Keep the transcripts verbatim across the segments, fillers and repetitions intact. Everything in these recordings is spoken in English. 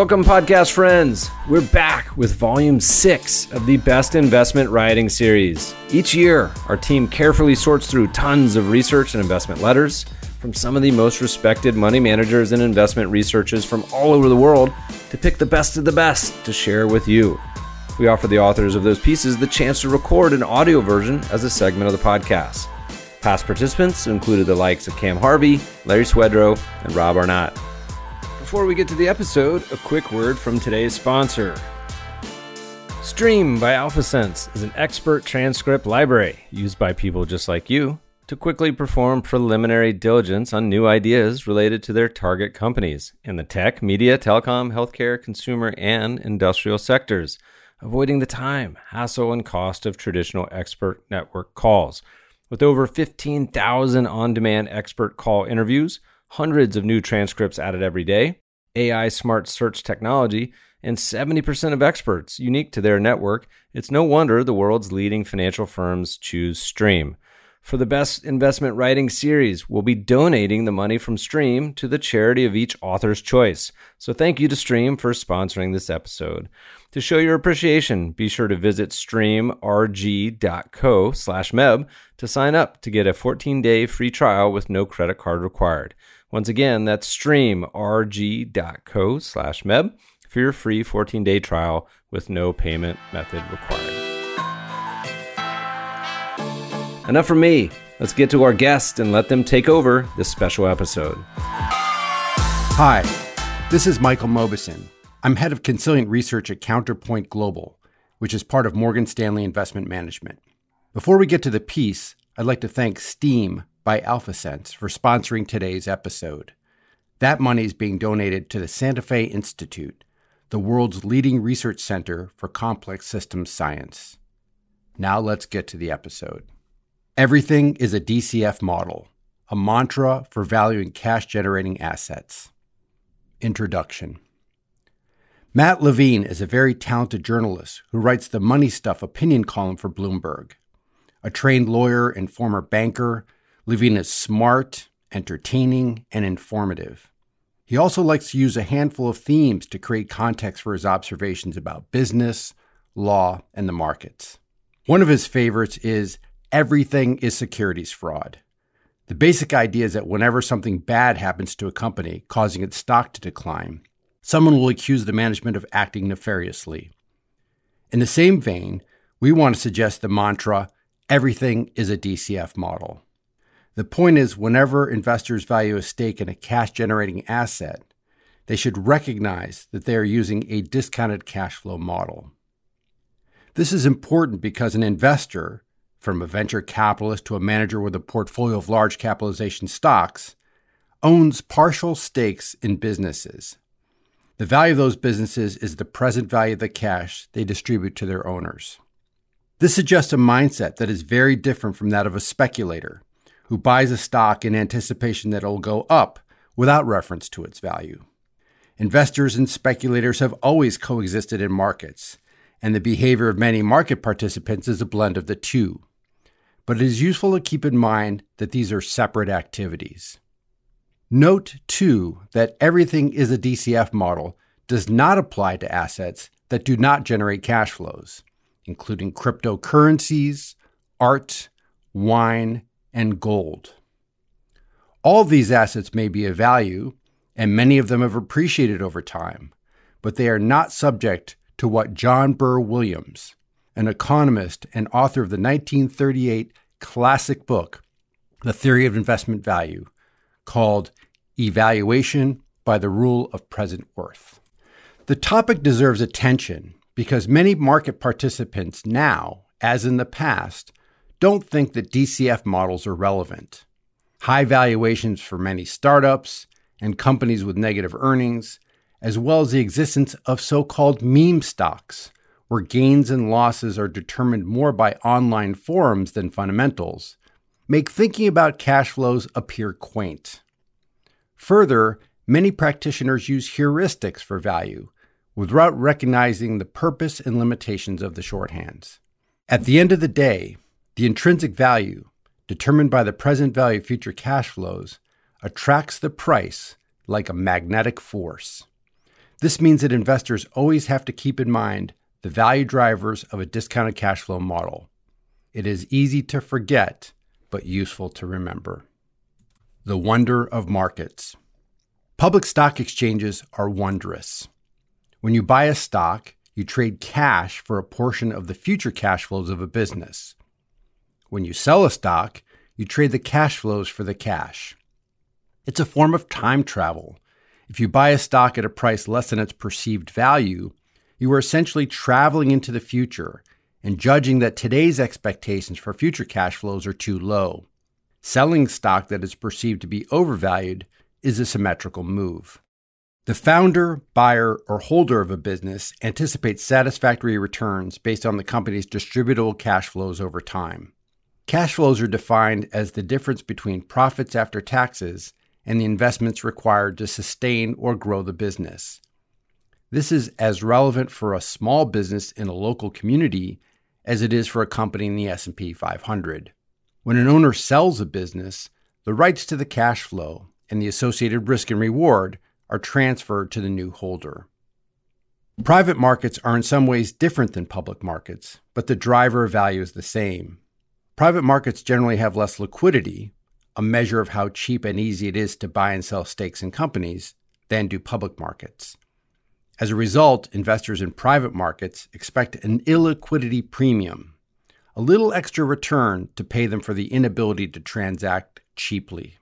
Welcome, podcast friends. We're back with volume six of the Best Investment Writing series. Each year, our team carefully sorts through tons of research and investment letters from some of the most respected money managers and investment researchers from all over the world to pick the best of the best to share with you. We offer the authors of those pieces the chance to record an audio version as a segment of the podcast. Past participants included the likes of Cam Harvey, Larry Swedroe, and Rob Arnott. Before we get to the episode, a quick word from today's sponsor. Stream by AlphaSense is an expert transcript library used by people just like you to quickly perform preliminary diligence on new ideas related to their target companies in the tech, media, telecom, healthcare, consumer, and industrial sectors, avoiding the time, hassle, and cost of traditional expert network calls. With over fifteen thousand on-demand expert call interviews, hundreds of new transcripts added every day, A I smart search technology, and seventy percent of experts unique to their network, it's no wonder the world's leading financial firms choose Stream. For the Best Investment Writing series, we'll be donating the money from Stream to the charity of each author's choice. So thank you to Stream for sponsoring this episode. To show your appreciation, be sure to visit streamrg.co slash meb to sign up to get a fourteen-day free trial with no credit card required. Once again, that's streamrg.co slash meb for your free fourteen-day trial with no payment method required. Enough from me. Let's get to our guest and let them take over this special episode. Hi, this is Michael Mauboussin. I'm head of Consilient Research at Counterpoint Global, which is part of Morgan Stanley Investment Management. Before we get to the piece, I'd like to thank Steam by AlphaSense for sponsoring today's episode. That money is being donated to the Santa Fe Institute, the world's leading research center for complex systems science. Now let's get to the episode. Everything is a D C F model, a mantra for valuing cash-generating assets. Introduction. Matt Levine is a very talented journalist who writes the Money Stuff opinion column for Bloomberg. A trained lawyer and former banker, Levine is smart, entertaining, and informative. He also likes to use a handful of themes to create context for his observations about business, law, and the markets. One of his favorites is everything is securities fraud. The basic idea is that whenever something bad happens to a company, causing its stock to decline, someone will accuse the management of acting nefariously. In the same vein, we want to suggest the mantra, everything is a D C F model. The point is, whenever investors value a stake in a cash-generating asset, they should recognize that they are using a discounted cash flow model. This is important because an investor, from a venture capitalist to a manager with a portfolio of large capitalization stocks, owns partial stakes in businesses. The value of those businesses is the present value of the cash they distribute to their owners. This suggests a mindset that is very different from that of a speculator who buys a stock in anticipation that it will go up without reference to its value. Investors and speculators have always coexisted in markets, and the behavior of many market participants is a blend of the two. But it is useful to keep in mind that these are separate activities. Note, too, that everything is a D C F model does not apply to assets that do not generate cash flows, including cryptocurrencies, art, wine, and gold. All of these assets may be of value, and many of them have appreciated over time, but they are not subject to what John Burr Williams, an economist and author of the nineteen thirty-eight classic book, The Theory of Investment Value, called Evaluation by the Rule of Present Worth. The topic deserves attention because many market participants now, as in the past, don't think that D C F models are relevant. High valuations for many startups and companies with negative earnings, as well as the existence of so-called meme stocks, where gains and losses are determined more by online forums than fundamentals, make thinking about cash flows appear quaint. Further, many practitioners use heuristics for value, without recognizing the purpose and limitations of the shorthands. At the end of the day, the intrinsic value, determined by the present value of future cash flows, attracts the price like a magnetic force. This means that investors always have to keep in mind the value drivers of a discounted cash flow model. It is easy to forget, but useful to remember. The wonder of markets. Public stock exchanges are wondrous. When you buy a stock, you trade cash for a portion of the future cash flows of a business. When you sell a stock, you trade the cash flows for the cash. It's a form of time travel. If you buy a stock at a price less than its perceived value, you are essentially traveling into the future and judging that today's expectations for future cash flows are too low. Selling stock that is perceived to be overvalued is a symmetrical move. The founder, buyer, or holder of a business anticipates satisfactory returns based on the company's distributable cash flows over time. Cash flows are defined as the difference between profits after taxes and the investments required to sustain or grow the business. This is as relevant for a small business in a local community as it is for a company in the S and P five hundred. When an owner sells a business, the rights to the cash flow and the associated risk and reward are transferred to the new holder. Private markets are in some ways different than public markets, but the driver of value is the same. Private markets generally have less liquidity, a measure of how cheap and easy it is to buy and sell stakes in companies, than do public markets. As a result, investors in private markets expect an illiquidity premium, a little extra return to pay them for the inability to transact cheaply.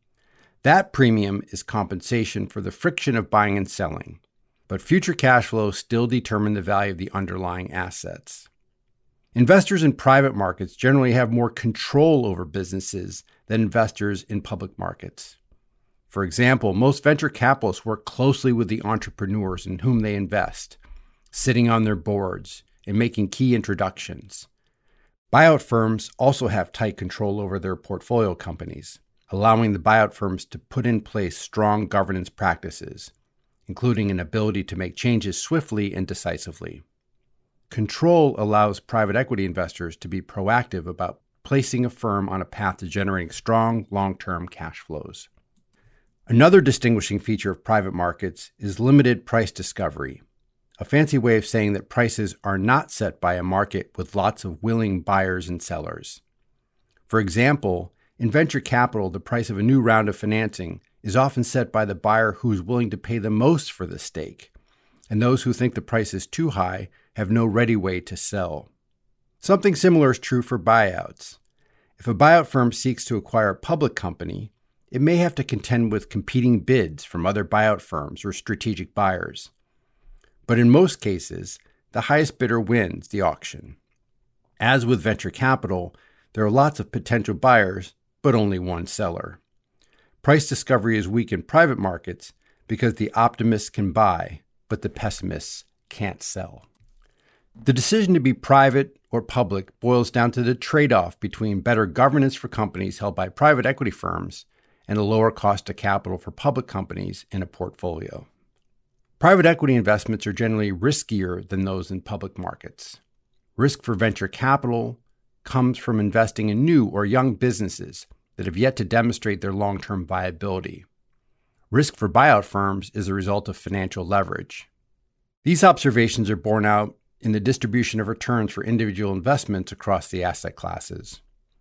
That premium is compensation for the friction of buying and selling, but future cash flows still determine the value of the underlying assets. Investors in private markets generally have more control over businesses than investors in public markets. For example, most venture capitalists work closely with the entrepreneurs in whom they invest, sitting on their boards and making key introductions. Buyout firms also have tight control over their portfolio companies, allowing the buyout firms to put in place strong governance practices, including an ability to make changes swiftly and decisively. Control allows private equity investors to be proactive about placing a firm on a path to generating strong, long-term cash flows. Another distinguishing feature of private markets is limited price discovery, a fancy way of saying that prices are not set by a market with lots of willing buyers and sellers. For example, in venture capital, the price of a new round of financing is often set by the buyer who is willing to pay the most for the stake, and those who think the price is too high have no ready way to sell. Something similar is true for buyouts. If a buyout firm seeks to acquire a public company, it may have to contend with competing bids from other buyout firms or strategic buyers. But in most cases, the highest bidder wins the auction. As with venture capital, there are lots of potential buyers, but only one seller. Price discovery is weak in private markets because the optimists can buy, but the pessimists can't sell. The decision to be private or public boils down to the trade-off between better governance for companies held by private equity firms and a lower cost of capital for public companies in a portfolio. Private equity investments are generally riskier than those in public markets. Risk for venture capital comes from investing in new or young businesses that have yet to demonstrate their long-term viability. Risk for buyout firms is a result of financial leverage. These observations are borne out in the distribution of returns for individual investments across the asset classes.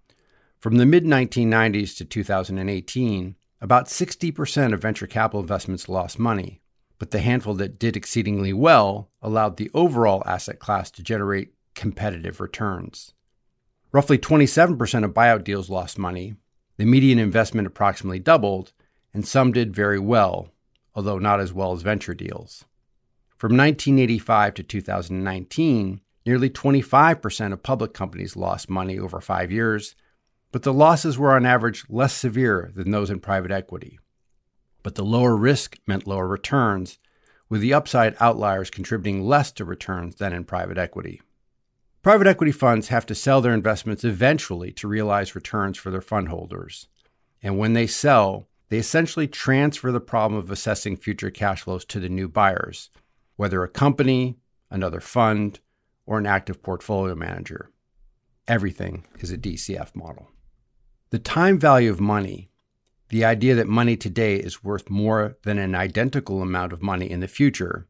From the mid nineteen nineties to two thousand eighteen, about sixty percent of venture capital investments lost money, but the handful that did exceedingly well allowed the overall asset class to generate competitive returns. Roughly twenty-seven percent of buyout deals lost money, the median investment approximately doubled, and some did very well, although not as well as venture deals. From nineteen eighty-five to two thousand nineteen, nearly twenty-five percent of public companies lost money over five years, but the losses were on average less severe than those in private equity. But the lower risk meant lower returns, with the upside outliers contributing less to returns than in private equity. Private equity funds have to sell their investments eventually to realize returns for their fund holders. And when they sell, they essentially transfer the problem of assessing future cash flows to the new buyers, whether a company, another fund, or an active portfolio manager. Everything is a D C F model. The time value of money, the idea that money today is worth more than an identical amount of money in the future,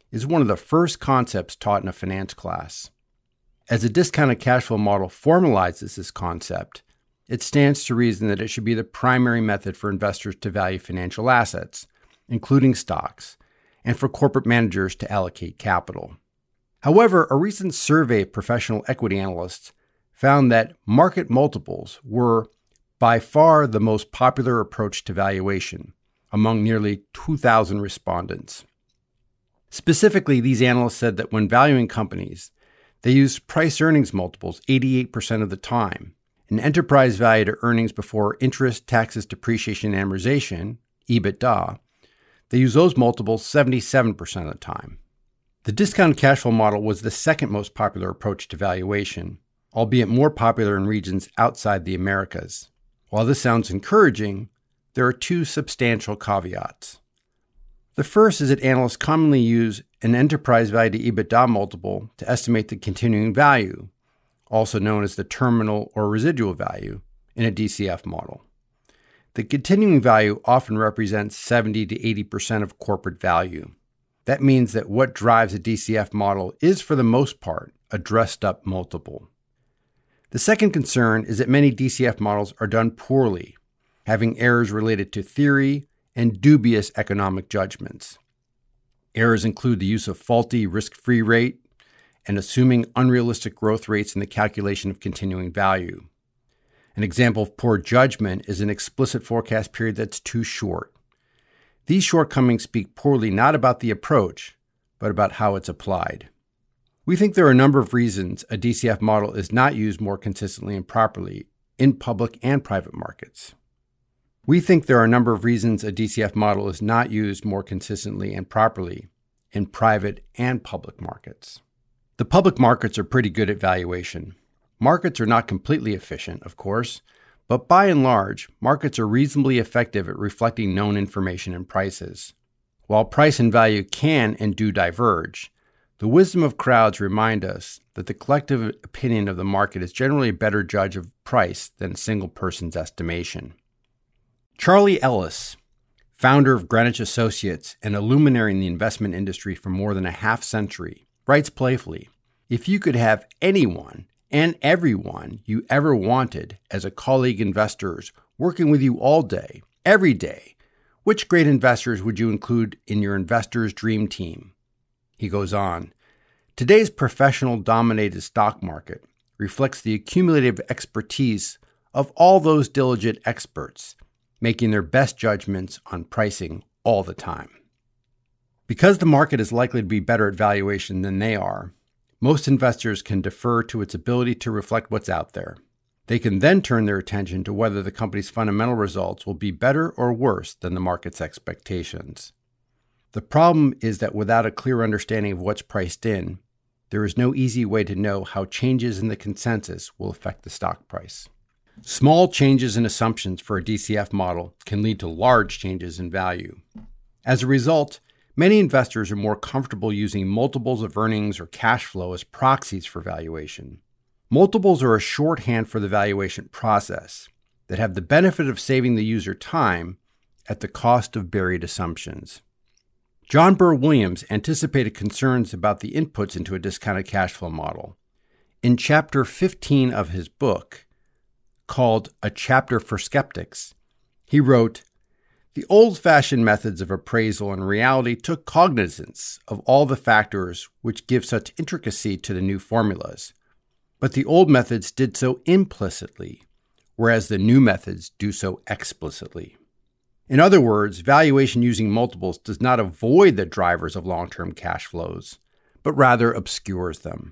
is one of the first concepts taught in a finance class. As a discounted cash flow model formalizes this concept, it stands to reason that it should be the primary method for investors to value financial assets, including stocks, and for corporate managers to allocate capital. However, a recent survey of professional equity analysts found that market multiples were by far the most popular approach to valuation among nearly two thousand respondents. Specifically, these analysts said that when valuing companies, they used price-earnings multiples eighty-eight percent of the time, and enterprise value to earnings before interest, taxes, depreciation, and amortization, EBITDA, they use those multiples seventy-seven percent of the time. The discounted cash flow model was the second most popular approach to valuation, albeit more popular in regions outside the Americas. While this sounds encouraging, there are two substantial caveats. The first is that analysts commonly use an enterprise value to EBITDA multiple to estimate the continuing value, also known as the terminal or residual value, in a D C F model. The continuing value often represents seventy to eighty percent of corporate value. That means that what drives a D C F model is, for the most part, a dressed-up multiple. The second concern is that many D C F models are done poorly, having errors related to theory and dubious economic judgments. Errors include the use of faulty risk-free rate and assuming unrealistic growth rates in the calculation of continuing value. An example of poor judgment is an explicit forecast period that's too short. These shortcomings speak poorly not about the approach, but about how it's applied. We think there are a number of reasons a D C F model is not used more consistently and properly in public and private markets. We think there are a number of reasons a D C F model is not used more consistently and properly in private and public markets. The public markets are pretty good at valuation. Markets are not completely efficient, of course, but by and large, markets are reasonably effective at reflecting known information and prices. While price and value can and do diverge, the wisdom of crowds remind us that the collective opinion of the market is generally a better judge of price than a single person's estimation. Charlie Ellis, founder of Greenwich Associates and a luminary in the investment industry for more than a half century, writes playfully, "If you could have anyone and everyone you ever wanted as a colleague investors working with you all day, every day, which great investors would you include in your investors' dream team?" He goes on, "Today's professional-dominated stock market reflects the accumulative expertise of all those diligent experts, making their best judgments on pricing all the time." Because the market is likely to be better at valuation than they are, most investors can defer to its ability to reflect what's out there. They can then turn their attention to whether the company's fundamental results will be better or worse than the market's expectations. The problem is that without a clear understanding of what's priced in, there is no easy way to know how changes in the consensus will affect the stock price. Small changes in assumptions for a D C F model can lead to large changes in value. As a result, many investors are more comfortable using multiples of earnings or cash flow as proxies for valuation. Multiples are a shorthand for the valuation process that have the benefit of saving the user time at the cost of buried assumptions. John Burr Williams anticipated concerns about the inputs into a discounted cash flow model. In chapter fifteen of his book, called A Chapter for Skeptics, he wrote, "The old-fashioned methods of appraisal in reality took cognizance of all the factors which give such intricacy to the new formulas, but the old methods did so implicitly, whereas the new methods do so explicitly." In other words, valuation using multiples does not avoid the drivers of long-term cash flows, but rather obscures them.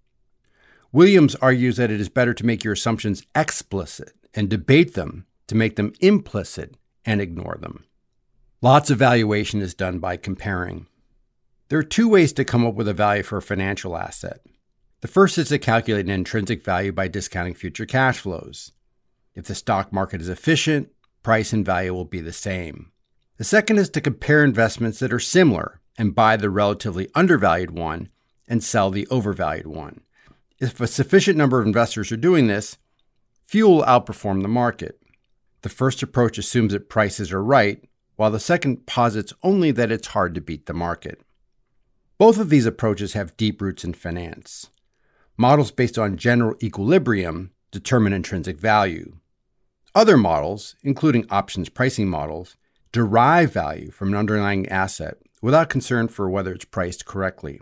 Williams argues that it is better to make your assumptions explicit and debate them to make them implicit and ignore them. Lots of valuation is done by comparing. There are two ways to come up with a value for a financial asset. The first is to calculate an intrinsic value by discounting future cash flows. If the stock market is efficient, price and value will be the same. The second is to compare investments that are similar and buy the relatively undervalued one and sell the overvalued one. If a sufficient number of investors are doing this, few will outperform the market. The first approach assumes that prices are right, while the second posits only that it's hard to beat the market. Both of these approaches have deep roots in finance. Models based on general equilibrium determine intrinsic value. Other models, including options pricing models, derive value from an underlying asset without concern for whether it's priced correctly.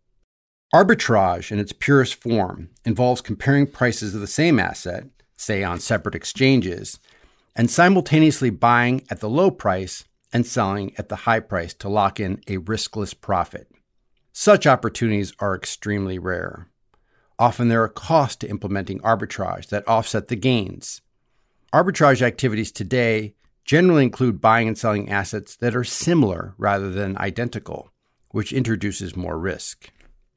Arbitrage in its purest form involves comparing prices of the same asset, say on separate exchanges, and simultaneously buying at the low price and selling at the high price to lock in a riskless profit. Such opportunities are extremely rare. Often there are costs to implementing arbitrage that offset the gains. Arbitrage activities today generally include buying and selling assets that are similar rather than identical, which introduces more risk.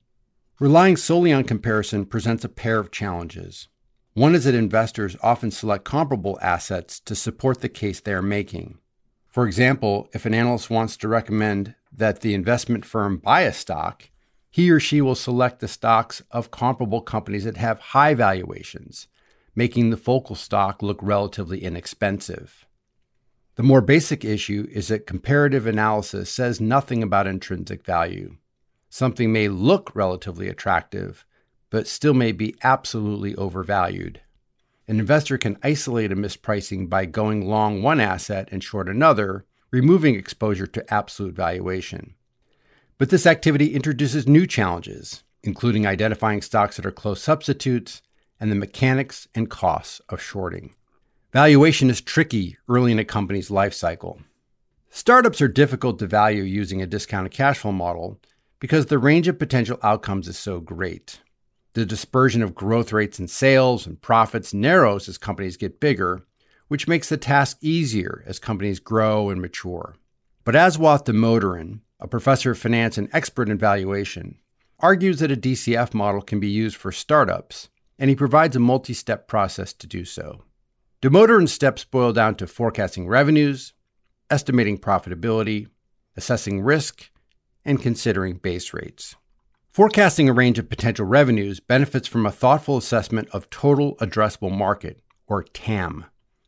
Relying solely on comparison presents a pair of challenges. One is that investors often select comparable assets to support the case they are making. For example, if an analyst wants to recommend that the investment firm buy a stock, he or she will select the stocks of comparable companies that have high valuations, making the focal stock look relatively inexpensive. The more basic issue is that comparative analysis says nothing about intrinsic value. Something may look relatively attractive, but still may be absolutely overvalued. An investor can isolate a mispricing by going long one asset and short another, removing exposure to absolute valuation. But this activity introduces new challenges, including identifying stocks that are close substitutes and the mechanics and costs of shorting. Valuation is tricky early in a company's life cycle. Startups are difficult to value using a discounted cash flow model because the range of potential outcomes is so great. The dispersion of growth rates in sales and profits narrows as companies get bigger, which makes the task easier as companies grow and mature. But Aswath Damodaran, a professor of finance and expert in valuation, argues that a D C F model can be used for startups, and he provides a multi-step process to do so. Damodaran's steps boil down to forecasting revenues, estimating profitability, assessing risk, and considering base rates. Forecasting a range of potential revenues benefits from a thoughtful assessment of total addressable market, or T A M.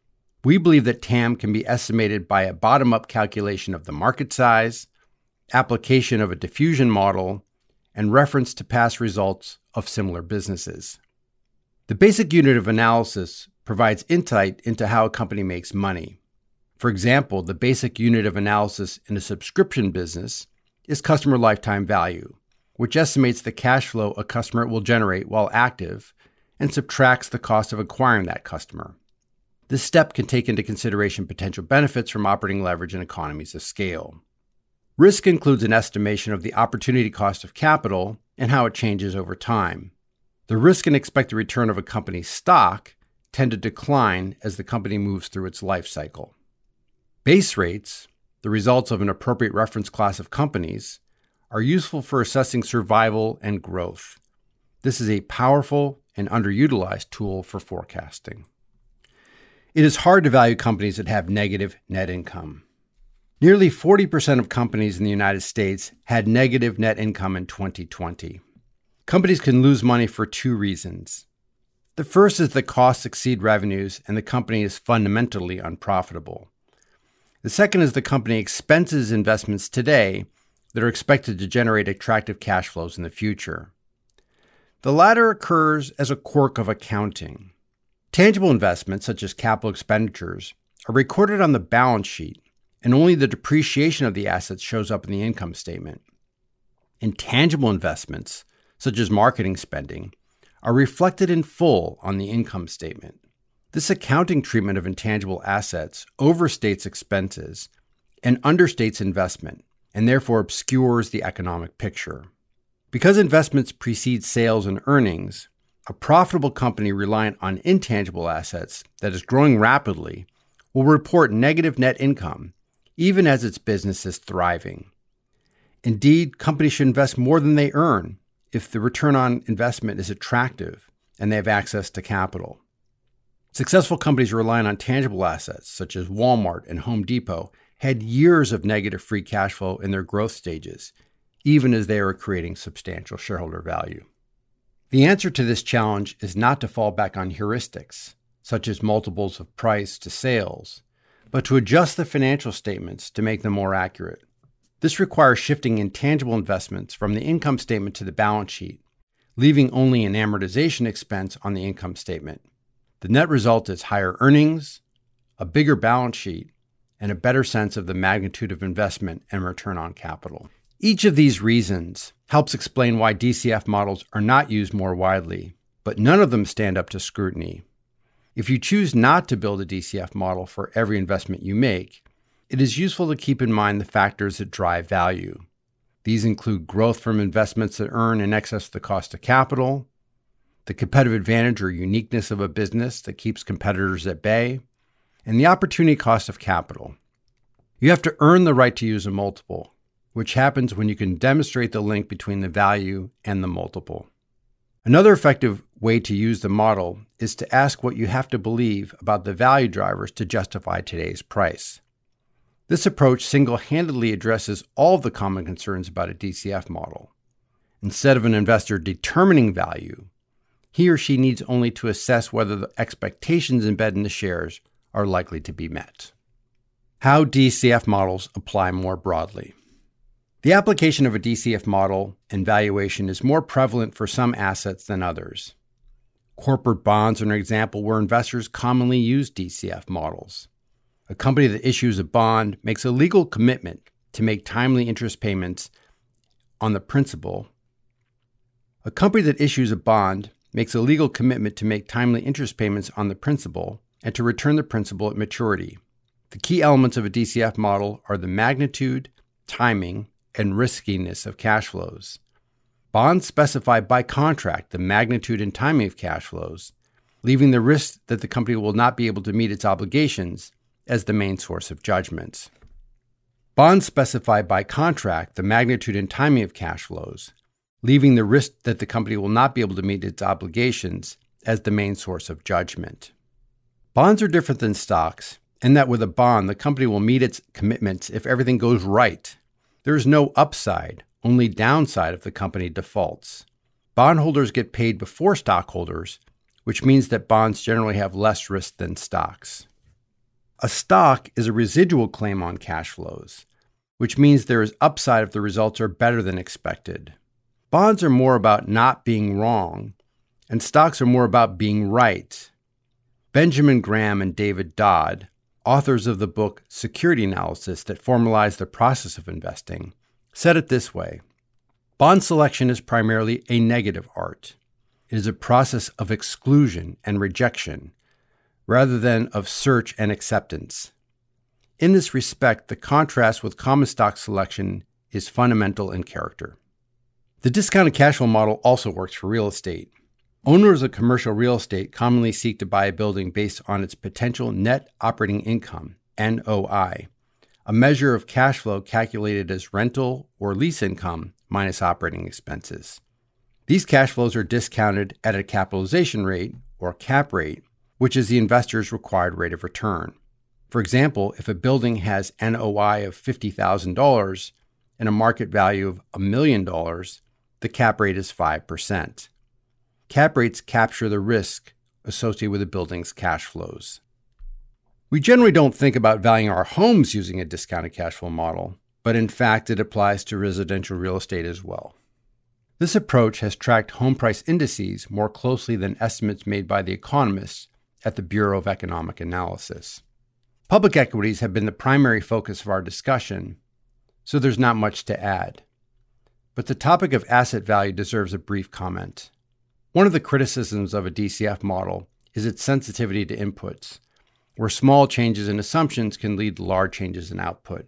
We believe that T A M can be estimated by a bottom-up calculation of the market size, application of a diffusion model, and reference to past results of similar businesses. The basic unit of analysis provides insight into how a company makes money. For example, the basic unit of analysis in a subscription business is customer lifetime value, which estimates the cash flow a customer will generate while active and subtracts the cost of acquiring that customer. This step can take into consideration potential benefits from operating leverage and economies of scale. Risk includes an estimation of the opportunity cost of capital and how it changes over time. The risk and expected return of a company's stock tend to decline as the company moves through its life cycle. Base rates, the results of an appropriate reference class of companies, are useful for assessing survival and growth. This is a powerful and underutilized tool for forecasting. It is hard to value companies that have negative net income. Nearly forty percent of companies in the United States had negative net income in twenty twenty. Companies can lose money for two reasons. The first is that costs exceed revenues and the company is fundamentally unprofitable. The second is the company expenses investments today that are expected to generate attractive cash flows in the future. The latter occurs as a quirk of accounting. Tangible investments, such as capital expenditures, are recorded on the balance sheet, and only the depreciation of the assets shows up in the income statement. Intangible investments, such as marketing spending, are reflected in full on the income statement. This accounting treatment of intangible assets overstates expenses and understates investment, and therefore obscures the economic picture. Because investments precede sales and earnings, a profitable company reliant on intangible assets that is growing rapidly will report negative net income, even as its business is thriving. Indeed, companies should invest more than they earn if the return on investment is attractive and they have access to capital. Successful companies relying on tangible assets, such as Walmart and Home Depot, had years of negative free cash flow in their growth stages, even as they were creating substantial shareholder value. The answer to this challenge is not to fall back on heuristics, such as multiples of price to sales, but to adjust the financial statements to make them more accurate. This requires shifting intangible investments from the income statement to the balance sheet, leaving only an amortization expense on the income statement. The net result is higher earnings, a bigger balance sheet, and a better sense of the magnitude of investment and return on capital. Each of these reasons helps explain why D C F models are not used more widely, but none of them stand up to scrutiny. If you choose not to build a D C F model for every investment you make, it is useful to keep in mind the factors that drive value. These include growth from investments that earn in excess of the cost of capital, the competitive advantage or uniqueness of a business that keeps competitors at bay, and the opportunity cost of capital. You have to earn the right to use a multiple, which happens when you can demonstrate the link between the value and the multiple. Another effective way to use the model is to ask what you have to believe about the value drivers to justify today's price. This approach single-handedly addresses all of the common concerns about a D C F model. Instead of an investor determining value, he or she needs only to assess whether the expectations embedded in the shares are likely to be met. How D C F models apply more broadly. The application of a D C F model and valuation is more prevalent for some assets than others. Corporate bonds are an example where investors commonly use D C F models. A company that issues a bond makes a legal commitment to make timely interest payments on the principal. A company that issues a bond makes a legal commitment to make timely interest payments on the principal and to return the principal at maturity. The key elements of a D C F model are the magnitude, timing, and riskiness of cash flows. Bonds specify by contract the magnitude and timing of cash flows, leaving the risk that the company will not be able to meet its obligations as the main source of judgments. Bonds specify by contract the magnitude and timing of cash flows, leaving the risk that the company will not be able to meet its obligations as the main source of judgment. Bonds are different than stocks in that with a bond, the company will meet its commitments if everything goes right. There is no upside, only downside if the company defaults. Bondholders get paid before stockholders, which means that bonds generally have less risk than stocks. A stock is a residual claim on cash flows, which means there is upside if the results are better than expected. Bonds are more about not being wrong, and stocks are more about being right. Benjamin Graham and David Dodd, authors of the book Security Analysis that formalized the process of investing, said it this way: bond selection is primarily a negative art. It is a process of exclusion and rejection, rather than of search and acceptance. In this respect, the contrast with common stock selection is fundamental in character. The discounted cash flow model also works for real estate. Owners of commercial real estate commonly seek to buy a building based on its potential net operating income, N O I, a measure of cash flow calculated as rental or lease income minus operating expenses. These cash flows are discounted at a capitalization rate, or cap rate, which is the investor's required rate of return. For example, if a building has N O I of fifty thousand dollars and a market value of a million dollars, the cap rate is five percent. Cap rates capture the risk associated with a building's cash flows. We generally don't think about valuing our homes using a discounted cash flow model, but in fact it applies to residential real estate as well. This approach has tracked home price indices more closely than estimates made by the economists at the Bureau of Economic Analysis. Public equities have been the primary focus of our discussion, so there's not much to add. But the topic of asset value deserves a brief comment. One of the criticisms of a D C F model is its sensitivity to inputs, where small changes in assumptions can lead to large changes in output.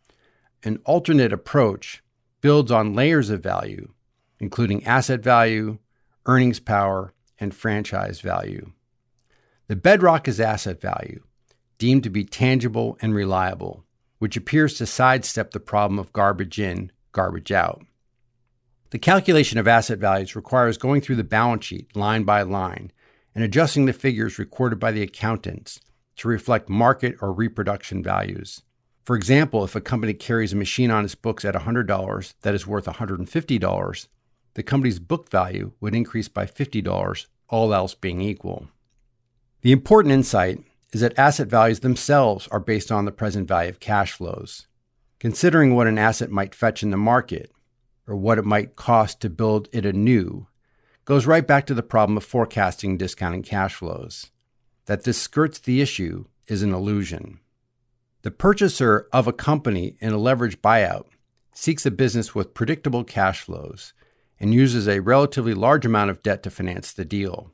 An alternate approach builds on layers of value, including asset value, earnings power, and franchise value. The bedrock is asset value, deemed to be tangible and reliable, which appears to sidestep the problem of garbage in, garbage out. The calculation of asset values requires going through the balance sheet line by line and adjusting the figures recorded by the accountants to reflect market or reproduction values. For example, if a company carries a machine on its books at one hundred dollars that is worth one hundred fifty dollars, the company's book value would increase by fifty dollars, all else being equal. The important insight is that asset values themselves are based on the present value of cash flows. Considering what an asset might fetch in the market, or what it might cost to build it anew, goes right back to the problem of forecasting discounting cash flows. That this skirts the issue is an illusion. The purchaser of a company in a leveraged buyout seeks a business with predictable cash flows and uses a relatively large amount of debt to finance the deal.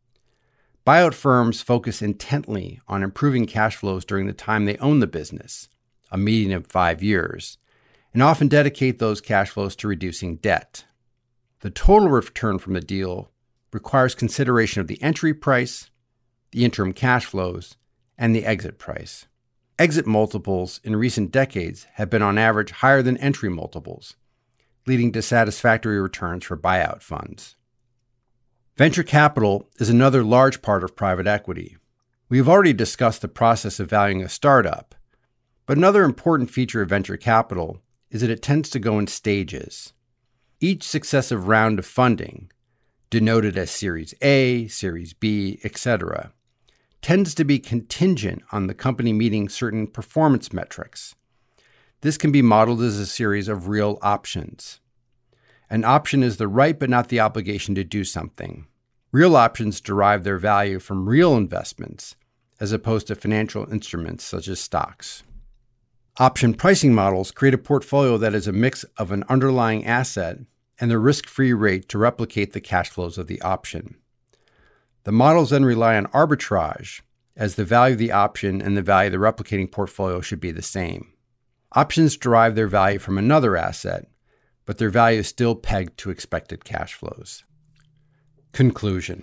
Buyout firms focus intently on improving cash flows during the time they own the business, a median of five years, and often dedicate those cash flows to reducing debt. The total return from the deal requires consideration of the entry price, the interim cash flows, and the exit price. Exit multiples in recent decades have been on average higher than entry multiples, leading to satisfactory returns for buyout funds. Venture capital is another large part of private equity. We have already discussed the process of valuing a startup, but another important feature of venture capital is that it tends to go in stages. Each successive round of funding, denoted as Series A, Series B, et cetera, tends to be contingent on the company meeting certain performance metrics. This can be modeled as a series of real options. An option is the right but not the obligation to do something. Real options derive their value from real investments, as opposed to financial instruments such as stocks. Option pricing models create a portfolio that is a mix of an underlying asset and the risk-free rate to replicate the cash flows of the option. The models then rely on arbitrage, as the value of the option and the value of the replicating portfolio should be the same. Options derive their value from another asset, but their value is still pegged to expected cash flows. Conclusion.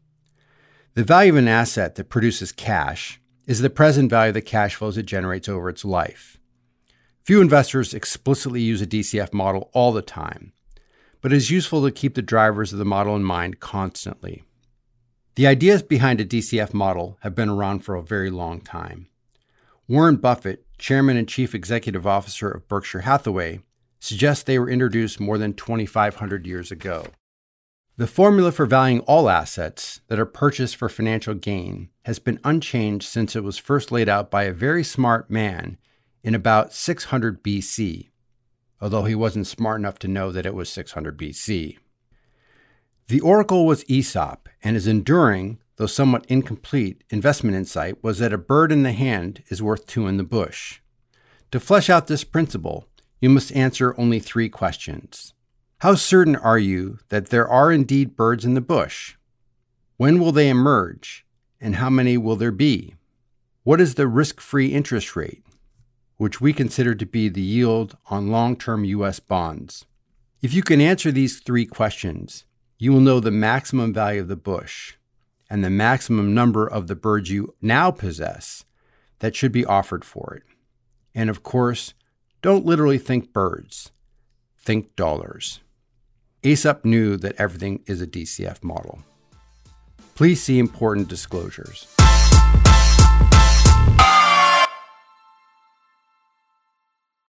The value of an asset that produces cash is the present value of the cash flows it generates over its life. Few investors explicitly use a D C F model all the time, but it is useful to keep the drivers of the model in mind constantly. The ideas behind a D C F model have been around for a very long time. Warren Buffett, Chairman and Chief Executive Officer of Berkshire Hathaway, suggests they were introduced more than twenty-five hundred years ago. The formula for valuing all assets that are purchased for financial gain has been unchanged since it was first laid out by a very smart man in about six hundred B C, although he wasn't smart enough to know that it was six hundred B C. The oracle was Aesop, and his enduring, though somewhat incomplete, investment insight was that a bird in the hand is worth two in the bush. To flesh out this principle, you must answer only three questions. How certain are you that there are indeed birds in the bush? When will they emerge, and how many will there be? What is the risk-free interest rate, which we consider to be the yield on long-term U S bonds? If you can answer these three questions, you will know the maximum value of the bush and the maximum number of the birds you now possess that should be offered for it. And of course, don't literally think birds, think dollars. Aesop knew that everything is a D C F model. Please see important disclosures.